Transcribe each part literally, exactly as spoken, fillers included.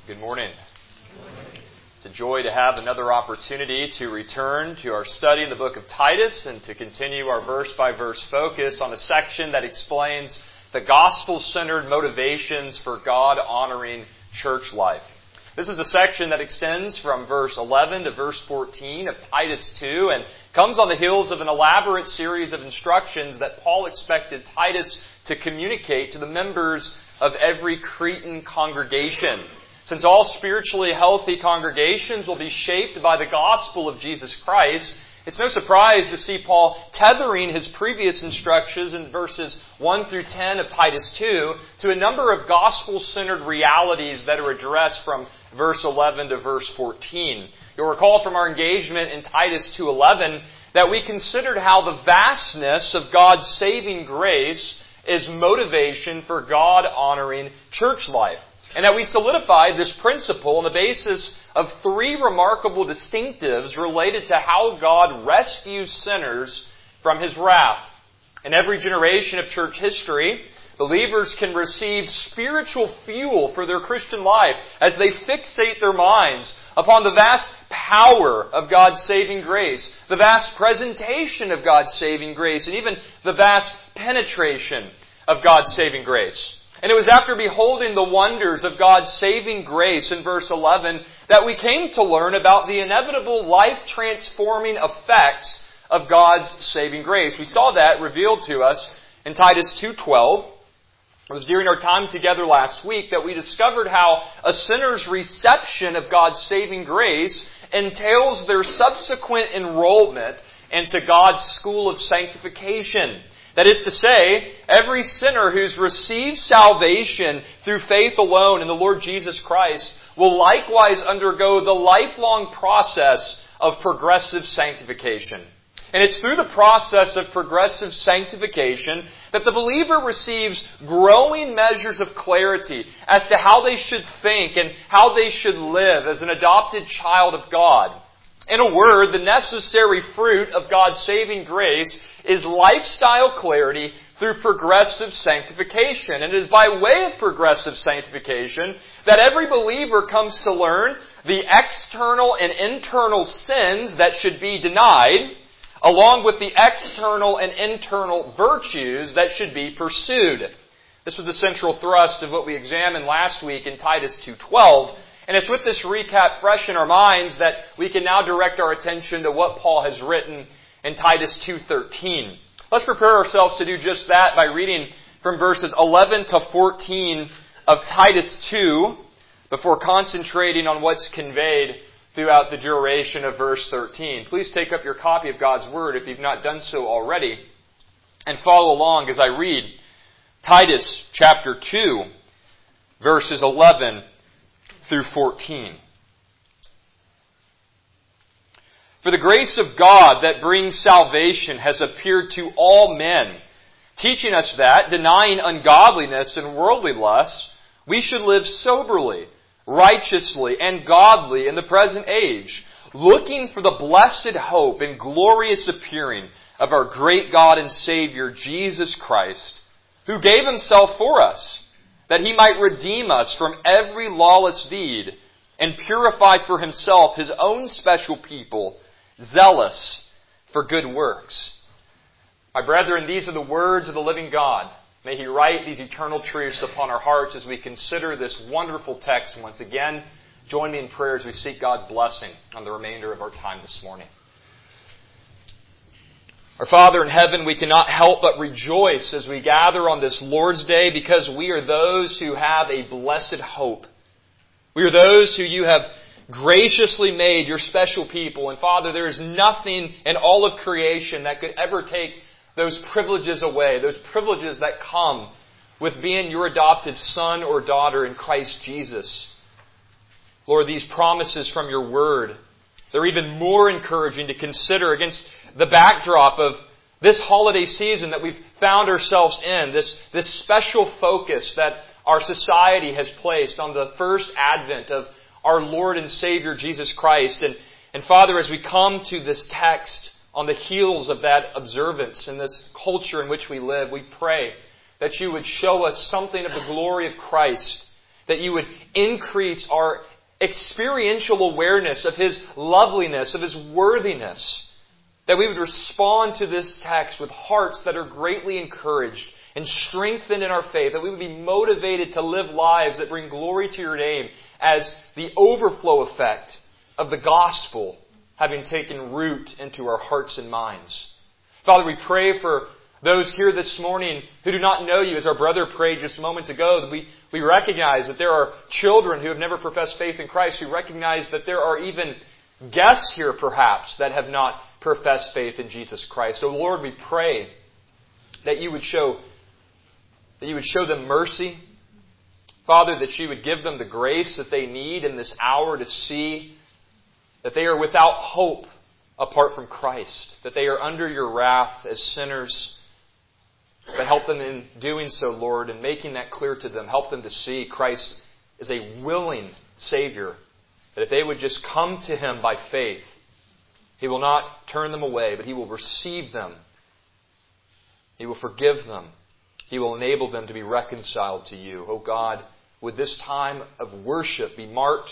Good morning. It's a joy to have another opportunity to return to our study in the book of Titus and to continue our verse-by-verse focus on a section that explains the gospel-centered motivations for God-honoring church life. This is a section that extends from verse eleven to verse fourteen of Titus two and comes on the heels of an elaborate series of instructions that Paul expected Titus to communicate to the members of every Cretan congregation. Since all spiritually healthy congregations will be shaped by the gospel of Jesus Christ, it's no surprise to see Paul tethering his previous instructions in verses one through ten of Titus two to a number of gospel-centered realities that are addressed from verse eleven to verse fourteen. You'll recall from our engagement in Titus two eleven that we considered how the vastness of God's saving grace is motivation for God-honoring church life. And that we solidified this principle on the basis of three remarkable distinctives related to how God rescues sinners from His wrath. In every generation of church history, believers can receive spiritual fuel for their Christian life as they fixate their minds upon the vast power of God's saving grace, the vast presentation of God's saving grace, and even the vast penetration of God's saving grace. And it was after beholding the wonders of God's saving grace in verse eleven that we came to learn about the inevitable life-transforming effects of God's saving grace. We saw that revealed to us in Titus two twelve. It was during our time together last week that we discovered how a sinner's reception of God's saving grace entails their subsequent enrollment into God's school of sanctification. That is to say, every sinner who's received salvation through faith alone in the Lord Jesus Christ will likewise undergo the lifelong process of progressive sanctification. And it's through the process of progressive sanctification that the believer receives growing measures of clarity as to how they should think and how they should live as an adopted child of God. In a word, the necessary fruit of God's saving grace is lifestyle clarity through progressive sanctification. And it is by way of progressive sanctification that every believer comes to learn the external and internal sins that should be denied, along with the external and internal virtues that should be pursued. This was the central thrust of what we examined last week in Titus two twelve. And it's with this recap fresh in our minds that we can now direct our attention to what Paul has written in Titus two thirteen. Let's prepare ourselves to do just that by reading from verses eleven to fourteen of Titus two before concentrating on what's conveyed throughout the duration of verse thirteen. Please take up your copy of God's Word if you've not done so already and follow along as I read Titus chapter two, verses eleven through fourteen. For the grace of God that brings salvation has appeared to all men, teaching us that, denying ungodliness and worldly lusts, we should live soberly, righteously, and godly in the present age, looking for the blessed hope and glorious appearing of our great God and Savior, Jesus Christ, who gave Himself for us, that He might redeem us from every lawless deed and purify for Himself His own special people, zealous for good works. My brethren, these are the words of the living God. May He write these eternal truths upon our hearts as we consider this wonderful text once again. Join me in prayer as we seek God's blessing on the remainder of our time this morning. Our Father in heaven, we cannot help but rejoice as we gather on this Lord's Day because we are those who have a blessed hope. We are those who you have graciously made your special people. And Father, there is nothing in all of creation that could ever take those privileges away, those privileges that come with being your adopted son or daughter in Christ Jesus. Lord, these promises from your word, they're even more encouraging to consider against the backdrop of this holiday season that we've found ourselves in, this, this special focus that our society has placed on the first advent of our Lord and Savior Jesus Christ. And, and Father, as we come to this text on the heels of that observance in this culture in which we live, we pray that you would show us something of the glory of Christ that you would increase our experiential awareness of His loveliness, of His worthiness, that we would respond to this text with hearts that are greatly encouraged and strengthened in our faith, that we would be motivated to live lives that bring glory to Your name as the overflow effect of the gospel having taken root into our hearts and minds. Father, we pray for those here this morning who do not know You, as our brother prayed just moments ago, that we, we recognize that there are children who have never professed faith in Christ. We recognize that there are even guests here, perhaps, that have not professed faith in Jesus Christ. So, Lord, we pray that You would show, that You would show them mercy. Father, that You would give them the grace that they need in this hour to see that they are without hope apart from Christ, that they are under Your wrath as sinners. But help them in doing so, Lord, and making that clear to them. Help them to see Christ is a willing Savior. That if they would just come to Him by faith, He will not turn them away, but He will receive them. He will forgive them. He will enable them to be reconciled to You. Oh God, would this time of worship be marked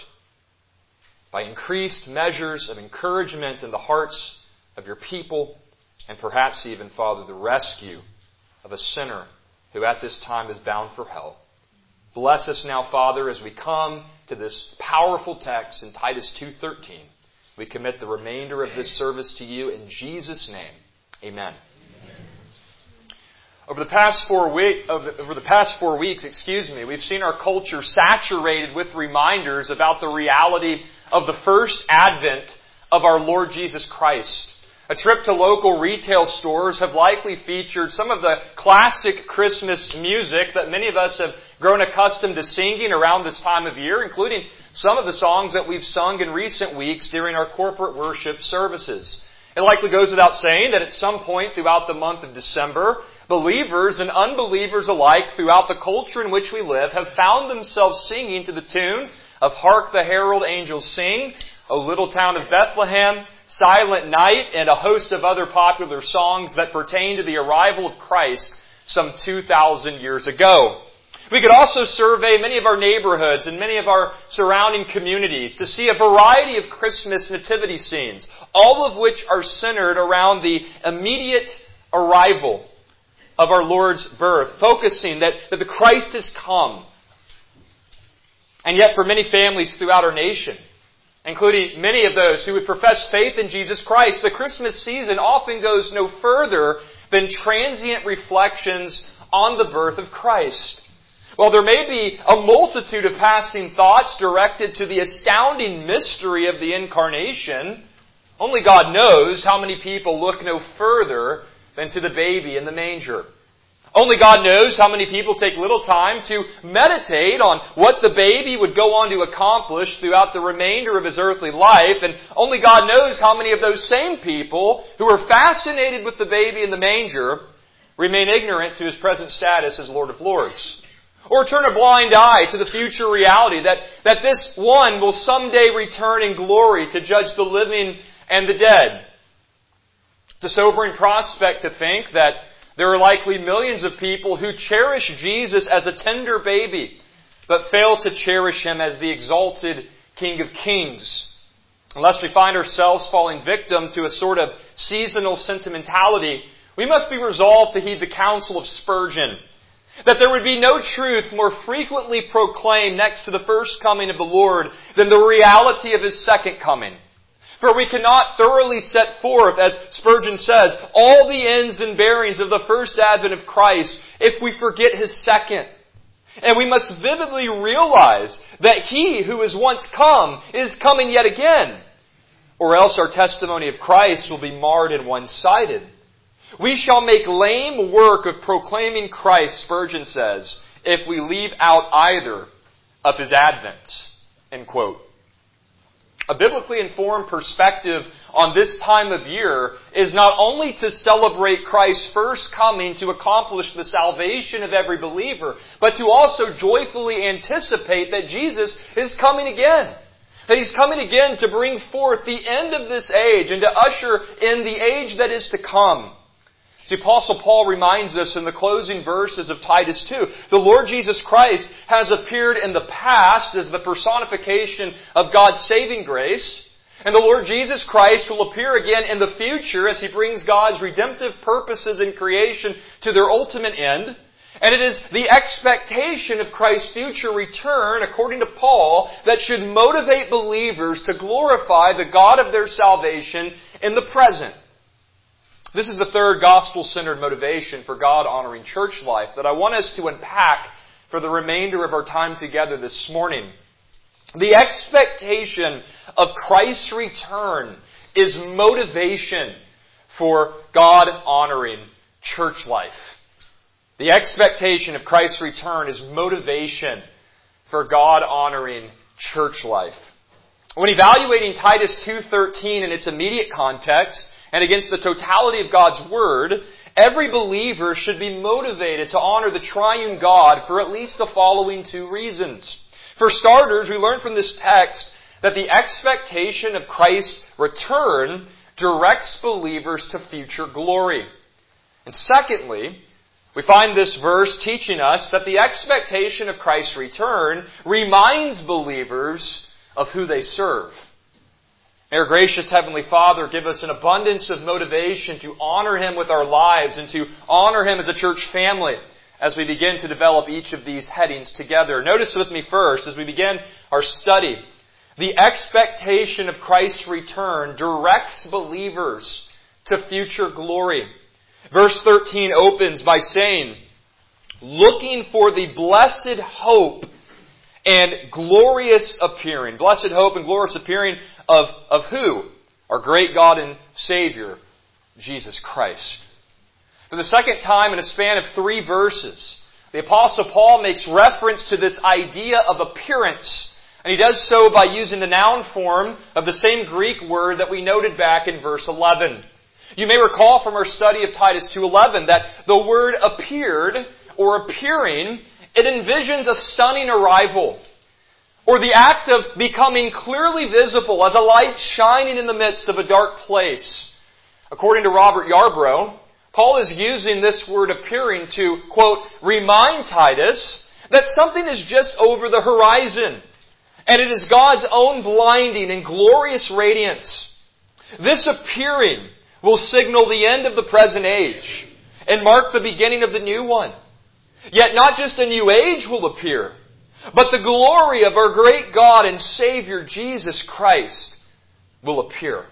by increased measures of encouragement in the hearts of Your people, and perhaps even, Father, the rescue of a sinner who at this time is bound for hell. Bless us now, Father, as we come to this powerful text in Titus two thirteen. We commit the remainder of this service to You in Jesus' name. Amen. Amen. Over the past four week, over the past four weeks, excuse me, we've seen our culture saturated with reminders about the reality of the first advent of our Lord Jesus Christ. A trip to local retail stores have likely featured some of the classic Christmas music that many of us have grown accustomed to singing around this time of year, including some of the songs that we've sung in recent weeks during our corporate worship services. It likely goes without saying that at some point throughout the month of December, believers and unbelievers alike throughout the culture in which we live have found themselves singing to the tune of Hark the Herald Angels Sing, O Little Town of Bethlehem, Silent Night, and a host of other popular songs that pertain to the arrival of Christ some two thousand years ago. We could also survey many of our neighborhoods and many of our surrounding communities to see a variety of Christmas nativity scenes, all of which are centered around the immediate arrival of our Lord's birth, focusing that, that the Christ has come. And yet for many families throughout our nation, including many of those who would profess faith in Jesus Christ, the Christmas season often goes no further than transient reflections on the birth of Christ. While there may be a multitude of passing thoughts directed to the astounding mystery of the Incarnation, only God knows how many people look no further than to the baby in the manger. Only God knows how many people take little time to meditate on what the baby would go on to accomplish throughout the remainder of His earthly life. And only God knows how many of those same people who are fascinated with the baby in the manger remain ignorant to His present status as Lord of Lords. Or turn a blind eye to the future reality that, that this one will someday return in glory to judge the living and the dead. It's a sobering prospect to think that there are likely millions of people who cherish Jesus as a tender baby, but fail to cherish Him as the exalted King of Kings. Unless we find ourselves falling victim to a sort of seasonal sentimentality, we must be resolved to heed the counsel of Spurgeon, that there would be no truth more frequently proclaimed next to the first coming of the Lord than the reality of His second coming. For we cannot thoroughly set forth, as Spurgeon says, all the ends and bearings of the first advent of Christ if we forget His second. And we must vividly realize that He who is once come is coming yet again, or else our testimony of Christ will be marred and one-sided. We shall make lame work of proclaiming Christ, Spurgeon says, if we leave out either of His advents. End quote. A biblically informed perspective on this time of year is not only to celebrate Christ's first coming to accomplish the salvation of every believer, but to also joyfully anticipate that Jesus is coming again. That He's coming again to bring forth the end of this age and to usher in the age that is to come. The Apostle Paul reminds us in the closing verses of Titus two, the Lord Jesus Christ has appeared in the past as the personification of God's saving grace, and the Lord Jesus Christ will appear again in the future as He brings God's redemptive purposes in creation to their ultimate end. And it is the expectation of Christ's future return, according to Paul, that should motivate believers to glorify the God of their salvation in the present. This is the third gospel-centered motivation for God-honoring church life that I want us to unpack for the remainder of our time together this morning. The expectation of Christ's return is motivation for God-honoring church life. The expectation of Christ's return is motivation for God-honoring church life. When evaluating Titus two thirteen in its immediate context, and against the totality of God's Word, every believer should be motivated to honor the triune God for at least the following two reasons. For starters, we learn from this text that the expectation of Christ's return directs believers to future glory. And secondly, we find this verse teaching us that the expectation of Christ's return reminds believers of who they serve. May our gracious Heavenly Father give us an abundance of motivation to honor Him with our lives and to honor Him as a church family as we begin to develop each of these headings together. Notice with me first, as we begin our study, the expectation of Christ's return directs believers to future glory. Verse thirteen opens by saying, looking for the blessed hope and glorious appearing. Blessed hope and glorious appearing of, of who? Our great God and Savior, Jesus Christ. For the second time in a span of three verses, the Apostle Paul makes reference to this idea of appearance. And he does so by using the noun form of the same Greek word that we noted back in verse eleven. You may recall from our study of Titus two eleven that the word appeared or appearing, it envisions a stunning arrival, or the act of becoming clearly visible as a light shining in the midst of a dark place. According to Robert Yarbrough, Paul is using this word appearing to, quote, remind Titus that something is just over the horizon, and it is God's own blinding and glorious radiance. This appearing will signal the end of the present age and mark the beginning of the new one. Yet not just a new age will appear, but the glory of our great God and Savior Jesus Christ will appear.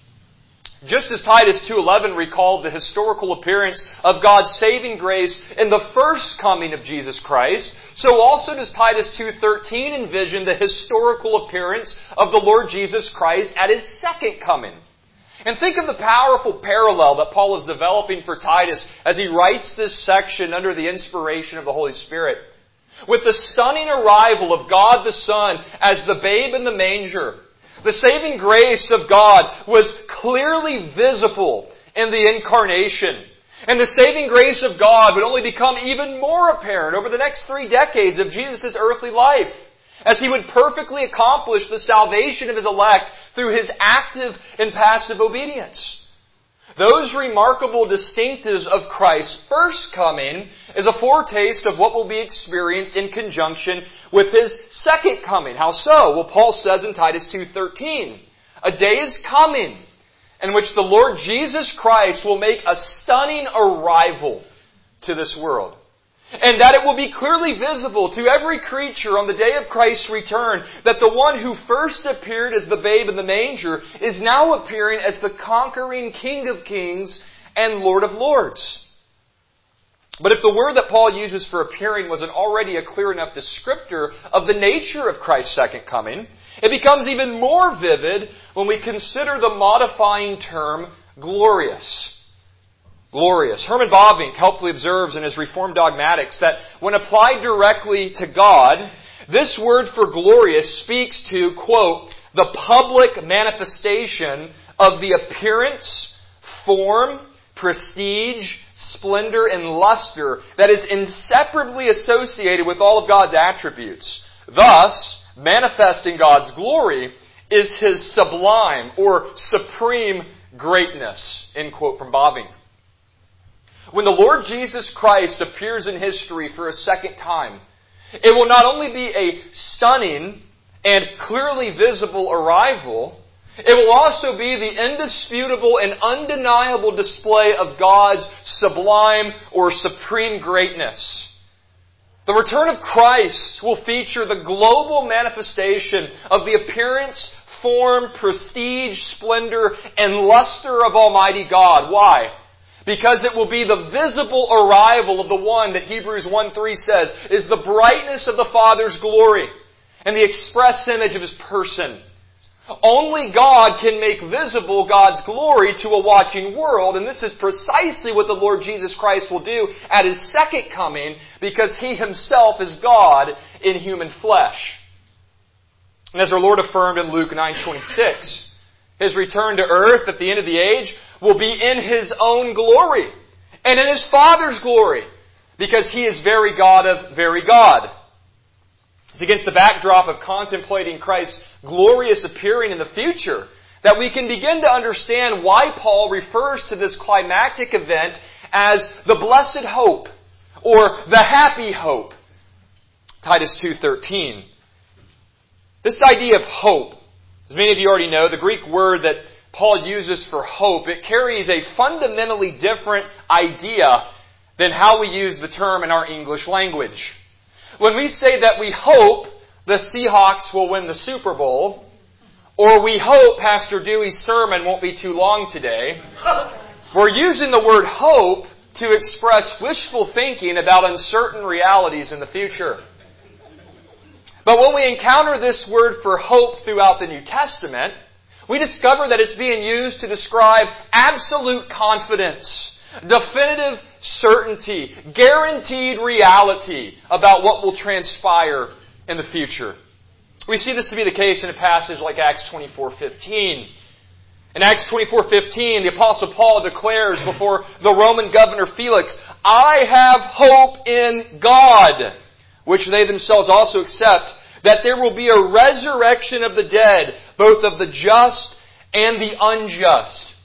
Just as Titus two eleven recalled the historical appearance of God's saving grace in the first coming of Jesus Christ, so also does Titus two thirteen envision the historical appearance of the Lord Jesus Christ at His second coming. And think of the powerful parallel that Paul is developing for Titus as he writes this section under the inspiration of the Holy Spirit. With the stunning arrival of God the Son as the babe in the manger, the saving grace of God was clearly visible in the incarnation. And the saving grace of God would only become even more apparent over the next three decades of Jesus' earthly life, as He would perfectly accomplish the salvation of His elect through His active and passive obedience. Those remarkable distinctives of Christ's first coming is a foretaste of what will be experienced in conjunction with His second coming. How so? Well, Paul says in Titus two thirteen, a day is coming in which the Lord Jesus Christ will make a stunning arrival to this world. And that it will be clearly visible to every creature on the day of Christ's return that the one who first appeared as the babe in the manger is now appearing as the conquering King of Kings and Lord of Lords. But if the word that Paul uses for appearing wasn't already a clear enough descriptor of the nature of Christ's second coming, it becomes even more vivid when we consider the modifying term glorious. Glorious. Herman Bavinck helpfully observes in his Reformed Dogmatics that when applied directly to God, this word for glorious speaks to, quote, the public manifestation of the appearance, form, prestige, splendor, and luster that is inseparably associated with all of God's attributes. Thus, manifesting God's glory is His sublime or supreme greatness, end quote from Bavinck. when the Lord Jesus Christ appears in history for a second time, it will not only be a stunning and clearly visible arrival, it will also be the indisputable and undeniable display of God's sublime or supreme greatness. The return of Christ will feature the global manifestation of the appearance, form, prestige, splendor, and luster of Almighty God. Why? Because it will be the visible arrival of the one that Hebrews one three says is the brightness of the Father's glory and the express image of His person. Only God can make visible God's glory to a watching world, and this is precisely what the Lord Jesus Christ will do at His second coming, because He Himself is God in human flesh. And as our Lord affirmed in Luke nine twenty-six, His return to earth at the end of the age will be in His own glory and in His Father's glory, because He is very God of very God. It's against the backdrop of contemplating Christ's glorious appearing in the future that we can begin to understand why Paul refers to this climactic event as the blessed hope or the happy hope. Titus two thirteen. This idea of hope, as many of you already know, the Greek word that Paul uses for hope, it carries a fundamentally different idea than how we use the term in our English language. When we say that we hope the Seahawks will win the Super Bowl, or we hope Pastor Dewey's sermon won't be too long today, we're using the word hope to express wishful thinking about uncertain realities in the future. But when we encounter this word for hope throughout the New Testament, we discover that it's being used to describe absolute confidence, definitive certainty, guaranteed reality about what will transpire in the future. We see this to be the case in a passage like Acts twenty-four fifteen. In Acts twenty-four fifteen, the Apostle Paul declares before the Roman governor Felix, "I have hope in God," which they themselves also accept, that there will be a resurrection of the dead, both of the just and the unjust.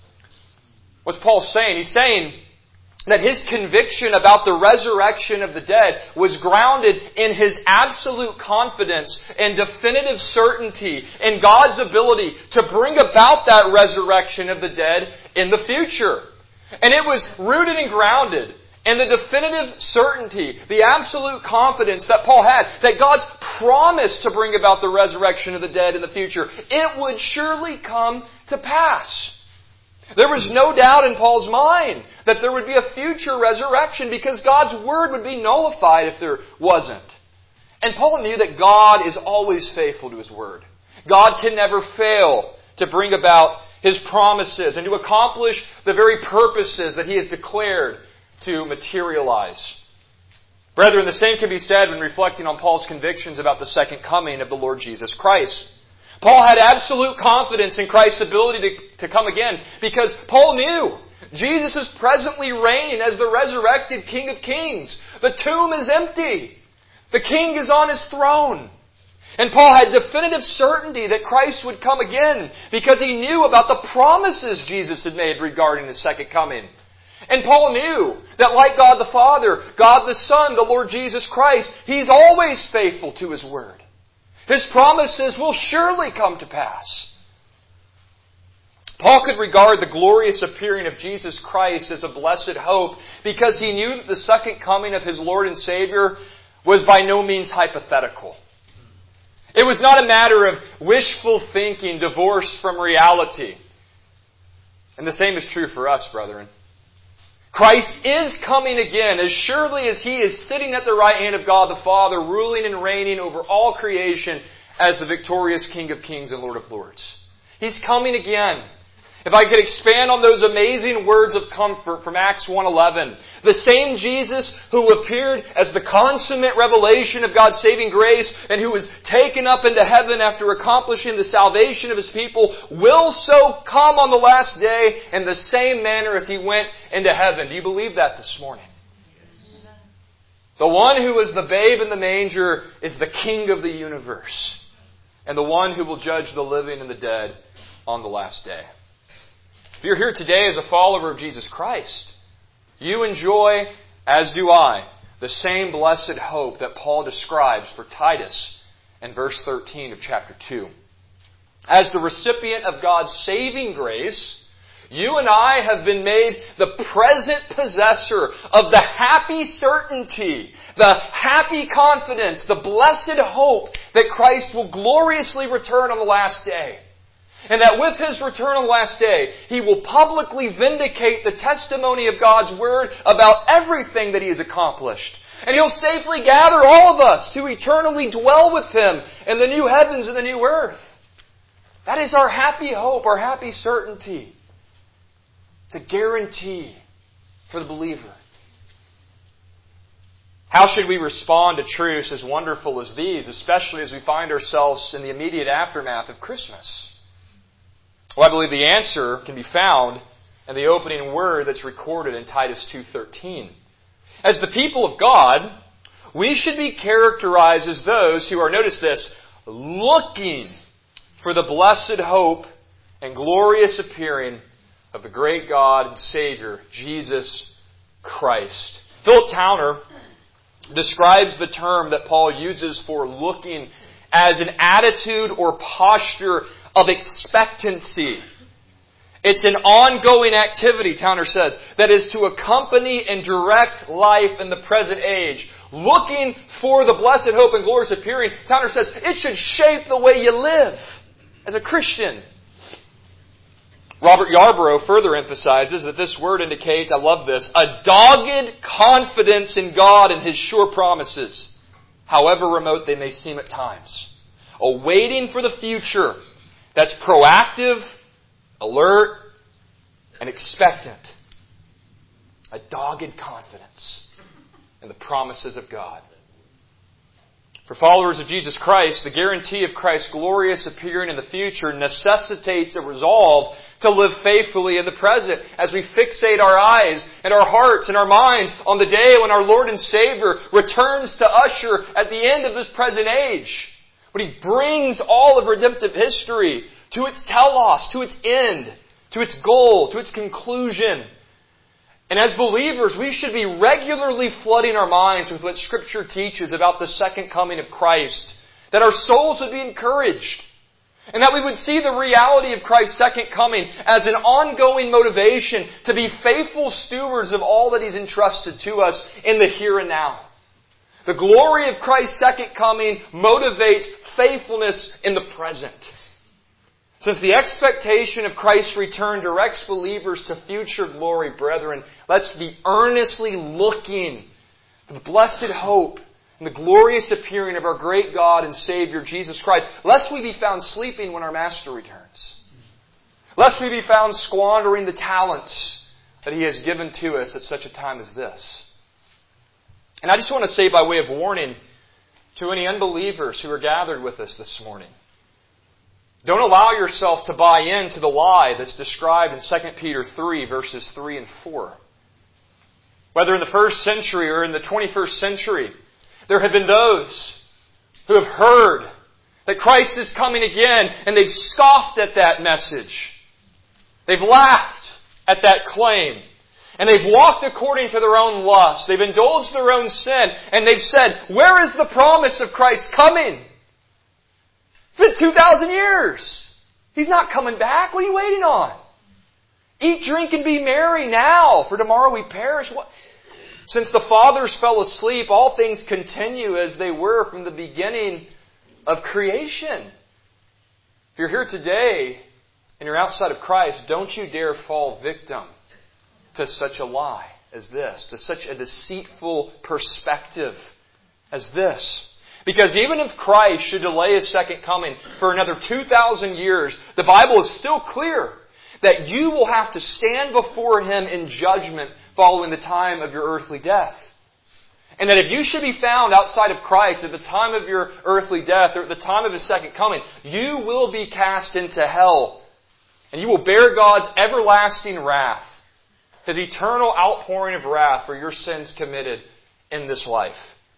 What's Paul saying? He's saying that his conviction about the resurrection of the dead was grounded in his absolute confidence and definitive certainty in God's ability to bring about that resurrection of the dead in the future. And it was rooted and grounded in the definitive certainty, the absolute confidence that Paul had, that God's promise to bring about the resurrection of the dead in the future, it would surely come to pass. There was no doubt in Paul's mind that there would be a future resurrection because God's word would be nullified if there wasn't. And Paul knew that God is always faithful to His word. God can never fail to bring about His promises and to accomplish the very purposes that He has declared to materialize. Brethren, the same can be said when reflecting on Paul's convictions about the second coming of the Lord Jesus Christ. Paul had absolute confidence in Christ's ability to, to come again because Paul knew Jesus is presently reigning as the resurrected King of Kings. The tomb is empty. The King is on His throne. And Paul had definitive certainty that Christ would come again because he knew about the promises Jesus had made regarding His second coming. And Paul knew that like God the Father, God the Son, the Lord Jesus Christ, He's always faithful to His word. His promises will surely come to pass. Paul could regard the glorious appearing of Jesus Christ as a blessed hope because he knew that the second coming of his Lord and Savior was by no means hypothetical. It was not a matter of wishful thinking divorced from reality. And the same is true for us, brethren. Christ is coming again as surely as He is sitting at the right hand of God the Father, ruling and reigning over all creation as the victorious King of Kings and Lord of Lords. He's coming again. If I could expand on those amazing words of comfort from Acts one eleven. The same Jesus who appeared as the consummate revelation of God's saving grace and who was taken up into heaven after accomplishing the salvation of His people will so come on the last day in the same manner as He went into heaven. Do you believe that this morning? The one who was the babe in the manger is the King of the universe and the one who will judge the living and the dead on the last day. If you're here today as a follower of Jesus Christ, you enjoy, as do I, the same blessed hope that Paul describes for Titus in verse thirteen of chapter two. As the recipient of God's saving grace, you and I have been made the present possessor of the happy certainty, the happy confidence, the blessed hope that Christ will gloriously return on the last day. And that with His return on the last day, He will publicly vindicate the testimony of God's Word about everything that He has accomplished. And He'll safely gather all of us to eternally dwell with Him in the new heavens and the new earth. That is our happy hope, our happy certainty. It's a guarantee for the believer. How should we respond to truths as wonderful as these, especially as we find ourselves in the immediate aftermath of Christmas? Well, I believe the answer can be found in the opening word that's recorded in Titus two thirteen. As the people of God, we should be characterized as those who are, notice this, looking for the blessed hope and glorious appearing of the great God and Savior, Jesus Christ. Philip Towner describes the term that Paul uses for looking as an attitude or posture of expectancy. It's an ongoing activity, Towner says, that is to accompany and direct life in the present age. Looking for the blessed hope and glorious appearing, Towner says, it should shape the way you live as a Christian. Robert Yarborough further emphasizes that this word indicates, I love this, a dogged confidence in God and His sure promises, however remote they may seem at times. A waiting for the future that's proactive, alert, and expectant. A dogged confidence in the promises of God. For followers of Jesus Christ, the guarantee of Christ's glorious appearing in the future necessitates a resolve to live faithfully in the present as we fixate our eyes and our hearts and our minds on the day when our Lord and Savior returns to usher at the end of this present age. When He brings all of redemptive history to its telos, to its end, to its goal, to its conclusion. And as believers, we should be regularly flooding our minds with what Scripture teaches about the second coming of Christ, that our souls would be encouraged, and that we would see the reality of Christ's second coming as an ongoing motivation to be faithful stewards of all that He's entrusted to us in the here and now. The glory of Christ's second coming motivates faithfulness in the present. Since the expectation of Christ's return directs believers to future glory, brethren, let's be earnestly looking for the blessed hope and the glorious appearing of our great God and Savior, Jesus Christ, lest we be found sleeping when our Master returns. Lest we be found squandering the talents that He has given to us at such a time as this. And I just want to say by way of warning to any unbelievers who are gathered with us this morning, don't allow yourself to buy into the lie that's described in Second Peter three, verses three and four. Whether in the first century or in the twenty-first century, there have been those who have heard that Christ is coming again, and they've scoffed at that message. They've laughed at that claim. And they've walked according to their own lust. They've indulged their own sin. And they've said, where is the promise of Christ coming? It's been two thousand years. He's not coming back. What are you waiting on? Eat, drink, and be merry now, for tomorrow we perish. What? Since the fathers fell asleep, all things continue as they were from the beginning of creation. If you're here today and you're outside of Christ, don't you dare fall victim to such a lie as this, to such a deceitful perspective as this. Because even if Christ should delay His second coming for another two thousand years, the Bible is still clear that you will have to stand before Him in judgment following the time of your earthly death. And that if you should be found outside of Christ at the time of your earthly death or at the time of His second coming, you will be cast into hell. And you will bear God's everlasting wrath, His eternal outpouring of wrath for your sins committed in this life.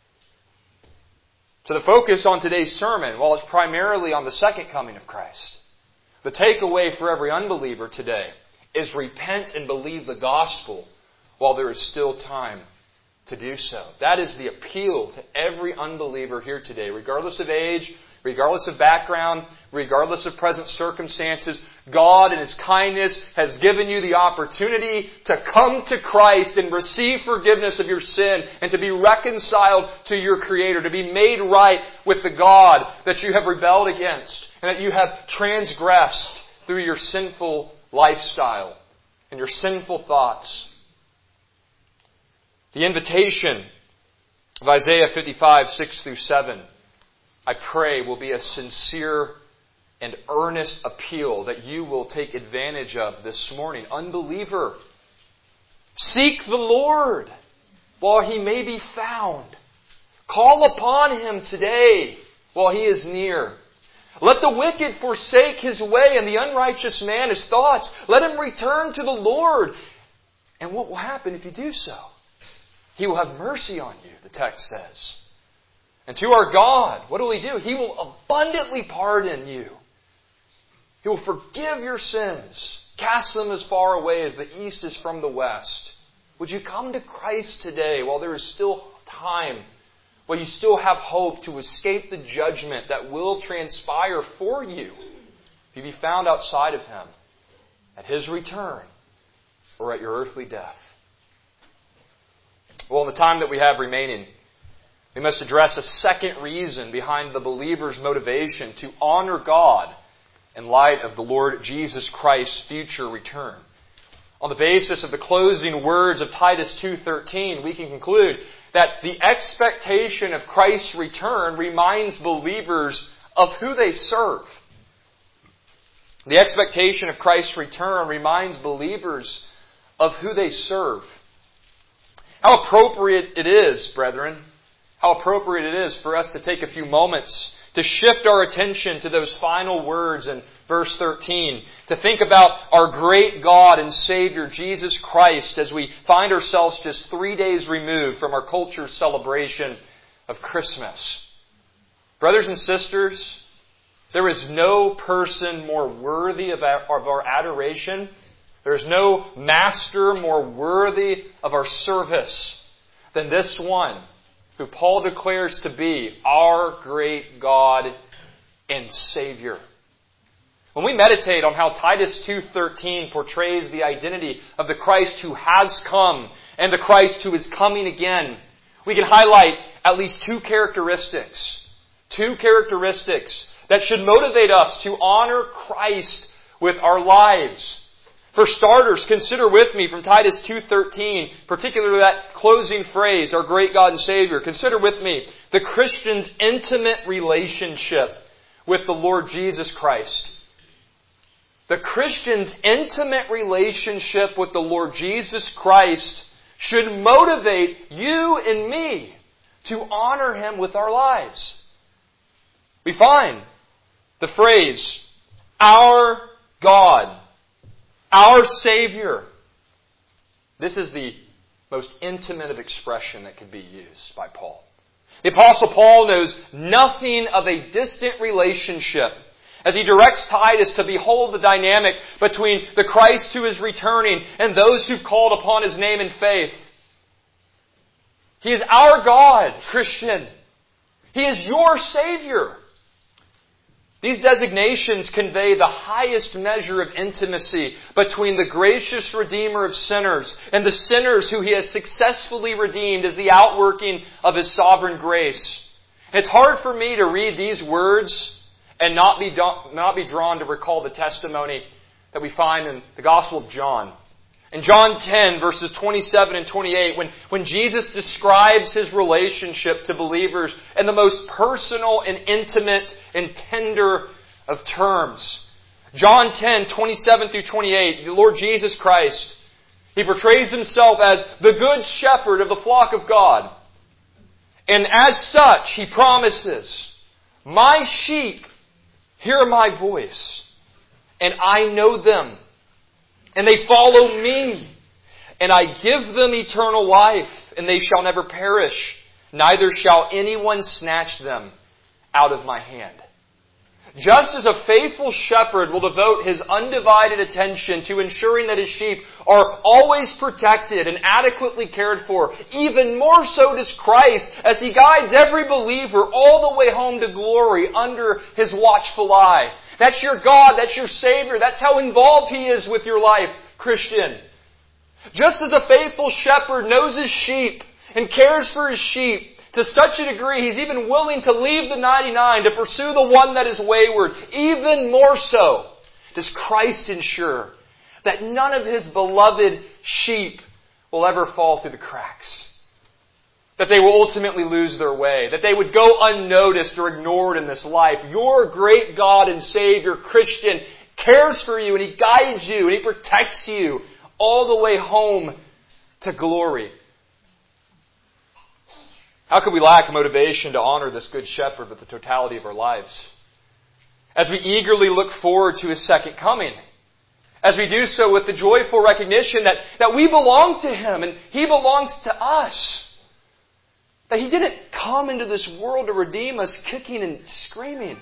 So the focus on today's sermon, while it's primarily on the second coming of Christ, the takeaway for every unbeliever today is repent and believe the gospel while there is still time to do so. That is the appeal to every unbeliever here today, regardless of age, regardless of background, regardless of present circumstances. God in His kindness has given you the opportunity to come to Christ and receive forgiveness of your sin and to be reconciled to your Creator, to be made right with the God that you have rebelled against and that you have transgressed through your sinful lifestyle and your sinful thoughts. The invitation of Isaiah fifty-five, six through seven, I pray, will be a sincere and earnest appeal that you will take advantage of this morning. Unbeliever, seek the Lord while He may be found. Call upon Him today while He is near. Let the wicked forsake his way and the unrighteous man his thoughts. Let him return to the Lord. And what will happen if you do so? He will have mercy on you, the text says. And to our God, what will He do? He will abundantly pardon you. He will forgive your sins, cast them as far away as the east is from the west. Would you come to Christ today while there is still time, while you still have hope to escape the judgment that will transpire for you if you be found outside of Him at His return or at your earthly death? Well, in the time that we have remaining, we must address a second reason behind the believer's motivation to honor God in light of the Lord Jesus Christ's future return. On the basis of the closing words of Titus two thirteen, we can conclude that the expectation of Christ's return reminds believers of who they serve. The expectation of Christ's return reminds believers of who they serve. How appropriate it is, brethren, how appropriate it is for us to take a few moments to shift our attention to those final words in verse thirteen, to think about our great God and Savior, Jesus Christ, as we find ourselves just three days removed from our culture's celebration of Christmas. Brothers and sisters, there is no person more worthy of our, of our adoration. There is no master more worthy of our service than this one, who Paul declares to be our great God and Savior. When we meditate on how Titus two thirteen portrays the identity of the Christ who has come and the Christ who is coming again, we can highlight at least two characteristics. Two characteristics that should motivate us to honor Christ with our lives. For starters, consider with me from Titus two thirteen, particularly that closing phrase, our great God and Savior. Consider with me the Christian's intimate relationship with the Lord Jesus Christ. The Christian's intimate relationship with the Lord Jesus Christ should motivate you and me to honor Him with our lives. We find the phrase, our God, our Savior. This is the most intimate of expression that could be used by Paul. The Apostle Paul knows nothing of a distant relationship as he directs Titus to behold the dynamic between the Christ who is returning and those who've called upon His name in faith. He is our God, Christian. He is your Savior. These designations convey the highest measure of intimacy between the gracious Redeemer of sinners and the sinners who He has successfully redeemed as the outworking of His sovereign grace. And it's hard for me to read these words and not be, not be drawn to recall the testimony that we find in the Gospel of John. In John ten, verses twenty-seven and twenty-eight, when, when Jesus describes His relationship to believers in the most personal and intimate and tender of terms. John ten, twenty-seven through twenty-eight, the Lord Jesus Christ, He portrays Himself as the good shepherd of the flock of God. And as such, He promises, my sheep hear my voice, and I know them. And they follow me, and I give them eternal life, and they shall never perish, neither shall anyone snatch them out of my hand. Just as a faithful shepherd will devote his undivided attention to ensuring that his sheep are always protected and adequately cared for, even more so does Christ as He guides every believer all the way home to glory under His watchful eye. That's your God, that's your Savior, that's how involved He is with your life, Christian. Just as a faithful shepherd knows his sheep and cares for his sheep, to such a degree, He's even willing to leave the ninety-nine to pursue the one that is wayward. Even more so does Christ ensure that none of His beloved sheep will ever fall through the cracks. That they will ultimately lose their way. That they would go unnoticed or ignored in this life. Your great God and Savior, Christian, cares for you and He guides you and He protects you all the way home to glory. How could we lack motivation to honor this Good Shepherd with the totality of our lives? As we eagerly look forward to His second coming. As we do so with the joyful recognition that, that we belong to Him and He belongs to us. That He didn't come into this world to redeem us kicking and screaming.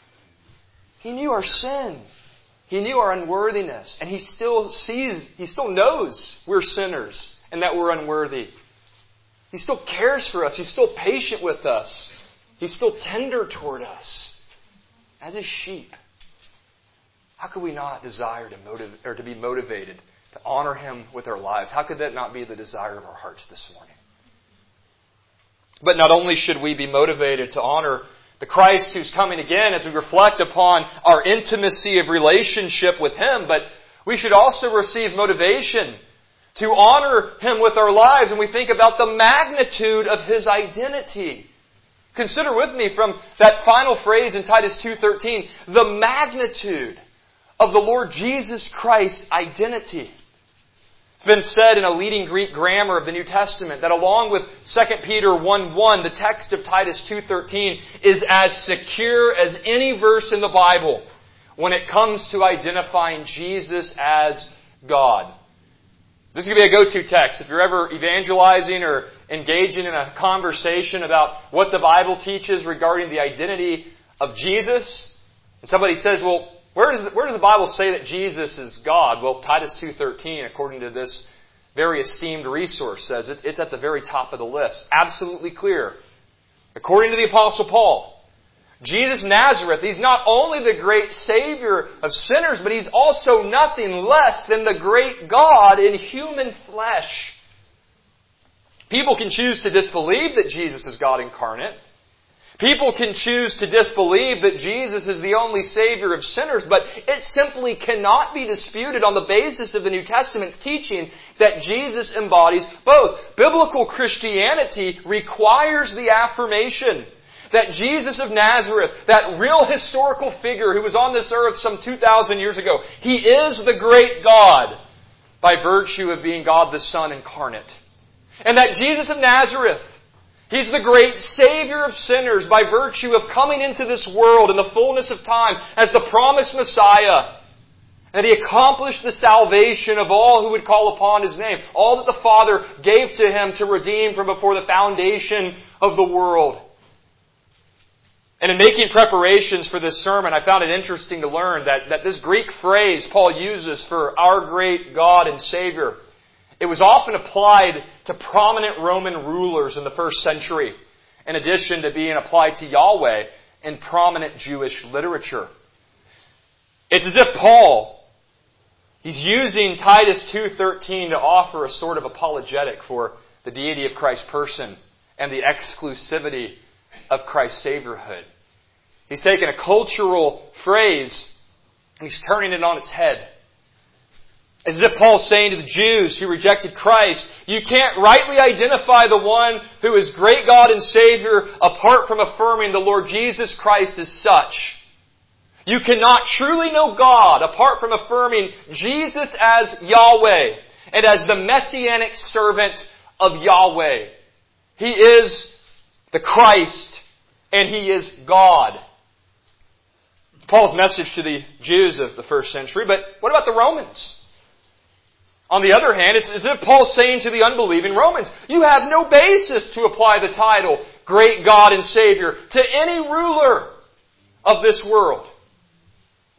He knew our sin. He knew our unworthiness. And He still sees, He still knows we're sinners and that we're unworthy. He still cares for us. He's still patient with us. He's still tender toward us. As His sheep. How could we not desire to motivate or to be motivated to honor Him with our lives? How could that not be the desire of our hearts this morning? But not only should we be motivated to honor the Christ who's coming again as we reflect upon our intimacy of relationship with Him, but we should also receive motivation to honor Him with our lives when we think about the magnitude of His identity. Consider with me from that final phrase in Titus two thirteen, the magnitude of the Lord Jesus Christ's identity. It's been said in a leading Greek grammar of the New Testament that along with Second Peter one one, the text of Titus two thirteen is as secure as any verse in the Bible when it comes to identifying Jesus as God. This could be a go-to text. If you're ever evangelizing or engaging in a conversation about what the Bible teaches regarding the identity of Jesus, and somebody says, well, where does the, where does the Bible say that Jesus is God? Well, Titus two thirteen, according to this very esteemed resource, says it's, it's at the very top of the list. Absolutely clear. According to the Apostle Paul, Jesus of Nazareth, He's not only the great Savior of sinners, but He's also nothing less than the great God in human flesh. People can choose to disbelieve that Jesus is God incarnate. People can choose to disbelieve that Jesus is the only Savior of sinners, but it simply cannot be disputed on the basis of the New Testament's teaching that Jesus embodies both. Biblical Christianity requires the affirmation that Jesus of Nazareth, that real historical figure who was on this earth some two thousand years ago, He is the great God by virtue of being God the Son incarnate. And that Jesus of Nazareth, He's the great Savior of sinners by virtue of coming into this world in the fullness of time as the promised Messiah. And He accomplished the salvation of all who would call upon His name. All that the Father gave to Him to redeem from before the foundation of the world. And in making preparations for this sermon, I found it interesting to learn that, that this Greek phrase Paul uses for our great God and Savior, it was often applied to prominent Roman rulers in the first century, in addition to being applied to Yahweh in prominent Jewish literature. It's as if Paul, he's using Titus two thirteen to offer a sort of apologetic for the deity of Christ's person and the exclusivity of Christ's Saviorhood. He's taken a cultural phrase and he's turning it on its head. As if Paul's saying to the Jews who rejected Christ, you can't rightly identify the one who is great God and Savior apart from affirming the Lord Jesus Christ as such. You cannot truly know God apart from affirming Jesus as Yahweh and as the messianic servant of Yahweh. He is the Christ and He is God. Paul's message to the Jews of the first century, but what about the Romans? On the other hand, it's as if Paul's saying to the unbelieving Romans, you have no basis to apply the title, Great God and Savior, to any ruler of this world.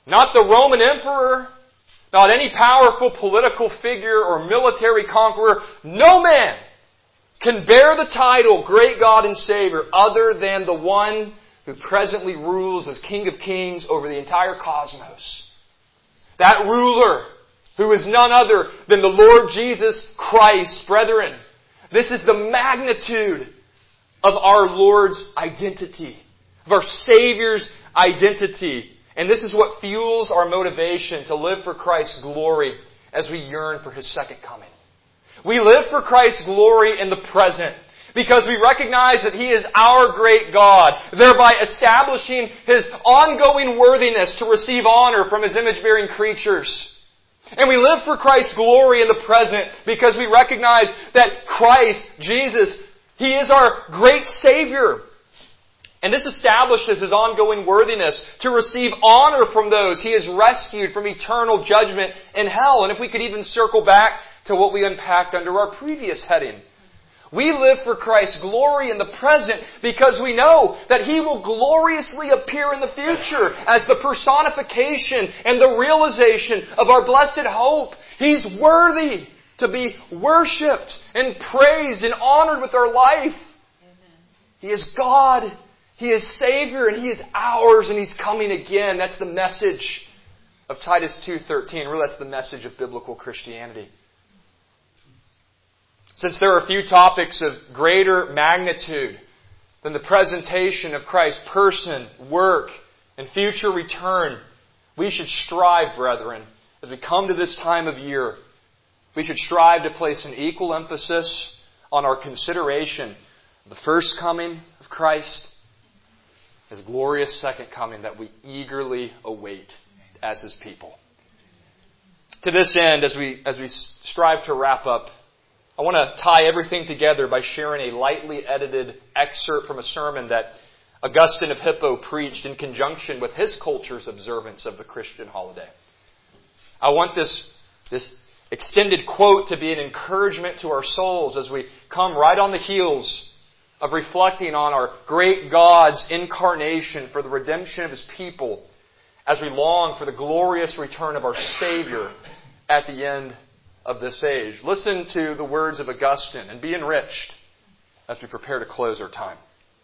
Not the Roman emperor, not any powerful political figure or military conqueror. No man can bear the title Great God and Savior other than the one who presently rules as King of Kings over the entire cosmos. That ruler who is none other than the Lord Jesus Christ. Brethren, this is the magnitude of our Lord's identity, of our Savior's identity. And this is what fuels our motivation to live for Christ's glory as we yearn for His second coming. We live for Christ's glory in the present because we recognize that He is our great God, thereby establishing His ongoing worthiness to receive honor from His image-bearing creatures. And we live for Christ's glory in the present because we recognize that Christ, Jesus, He is our great Savior. And this establishes His ongoing worthiness to receive honor from those He has rescued from eternal judgment in hell. And if we could even circle back to what we unpacked under our previous heading. We live for Christ's glory in the present because we know that He will gloriously appear in the future as the personification and the realization of our blessed hope. He's worthy to be worshipped and praised and honored with our life. Amen. He is God. He is Savior and He is ours and He's coming again. That's the message of Titus two thirteen. Really, that's the message of biblical Christianity. Since there are few topics of greater magnitude than the presentation of Christ's person, work, and future return, we should strive, brethren, as we come to this time of year, we should strive to place an equal emphasis on our consideration of the first coming of Christ, His glorious second coming that we eagerly await as His people. To this end, as we as we strive to wrap up, I want to tie everything together by sharing a lightly edited excerpt from a sermon that Augustine of Hippo preached in conjunction with his culture's observance of the Christian holiday. I want this, this extended quote to be an encouragement to our souls as we come right on the heels of reflecting on our great God's incarnation for the redemption of His people as we long for the glorious return of our Savior at the end of this age. Listen to the words of Augustine and be enriched as we prepare to close our time.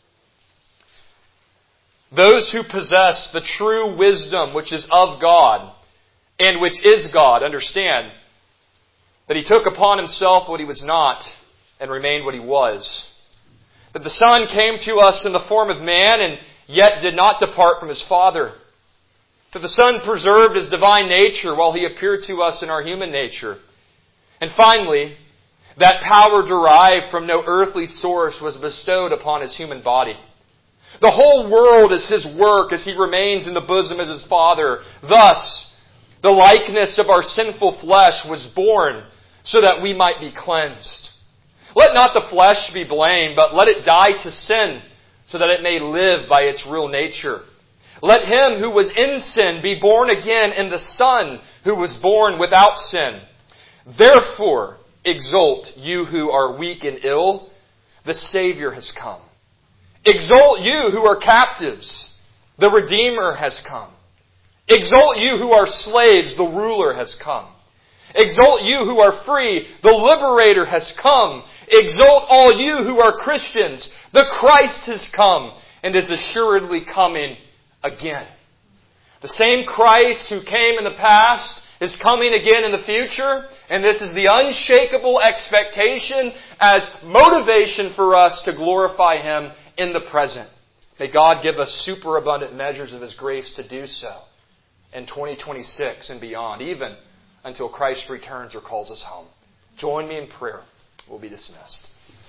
Those who possess the true wisdom which is of God and which is God understand that He took upon Himself what He was not and remained what He was. That the Son came to us in the form of man and yet did not depart from His Father. That the Son preserved His divine nature while He appeared to us in our human nature. And finally, that power derived from no earthly source was bestowed upon His human body. The whole world is His work as He remains in the bosom of His Father. Thus, the likeness of our sinful flesh was born so that we might be cleansed. Let not the flesh be blamed, but let it die to sin so that it may live by its real nature. Let him who was in sin be born again in the Son who was born without sin. Therefore, exult, you who are weak and ill, the Savior has come. Exult, you who are captives, the Redeemer has come. Exult, you who are slaves, the Ruler has come. Exult, you who are free, the Liberator has come. Exult, all you who are Christians, the Christ has come and is assuredly coming again. The same Christ who came in the past is coming again in the future, and this is the unshakable expectation as motivation for us to glorify Him in the present. May God give us superabundant measures of His grace to do so in twenty twenty-six and beyond, even until Christ returns or calls us home. Join me in prayer. We'll be dismissed.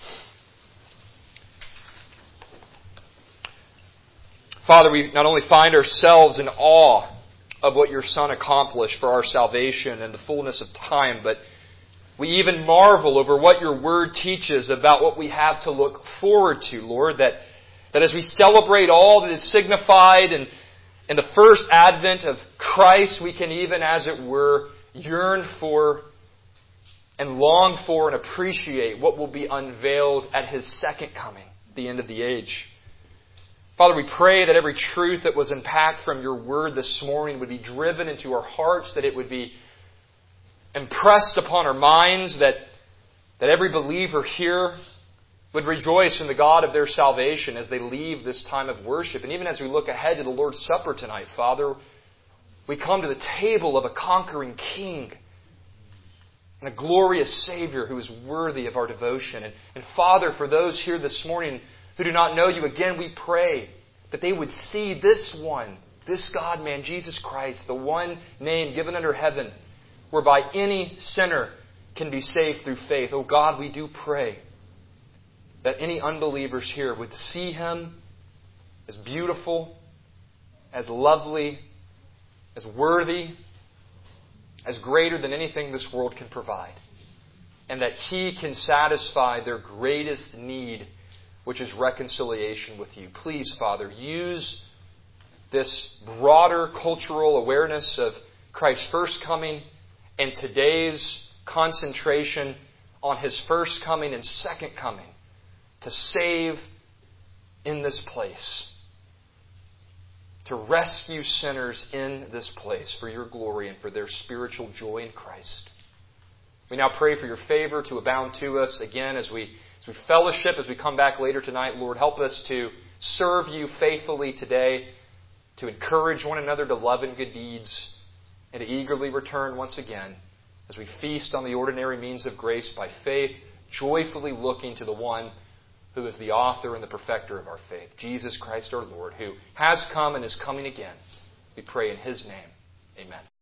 Father, we not only find ourselves in awe of what Your Son accomplished for our salvation and the fullness of time, but we even marvel over what Your Word teaches about what we have to look forward to, Lord, that, that as we celebrate all that is signified in, in the first advent of Christ, we can even, as it were, yearn for and long for and appreciate what will be unveiled at His second coming, the end of the age. Father, we pray that every truth that was unpacked from your word this morning would be driven into our hearts, that it would be impressed upon our minds, that, that every believer here would rejoice in the God of their salvation as they leave this time of worship. And even as we look ahead to the Lord's Supper tonight, Father, we come to the table of a conquering King and a glorious Savior who is worthy of our devotion. And, and Father, for those here this morning who do not know you, again, we pray that they would see this one, this God-man, Jesus Christ, the one name given under heaven whereby any sinner can be saved through faith. Oh God, we do pray that any unbelievers here would see Him as beautiful, as lovely, as worthy, as greater than anything this world can provide. And that He can satisfy their greatest need, which is reconciliation with you. Please, Father, use this broader cultural awareness of Christ's first coming and today's concentration on His first coming and second coming to save in this place, to rescue sinners in this place for your glory and for their spiritual joy in Christ. We now pray for your favor to abound to us again as we, as we fellowship, as we come back later tonight. Lord, help us to serve you faithfully today, to encourage one another to love and good deeds, and to eagerly return once again as we feast on the ordinary means of grace by faith, joyfully looking to the one who is the author and the perfecter of our faith, Jesus Christ our Lord, who has come and is coming again. We pray in His name. Amen.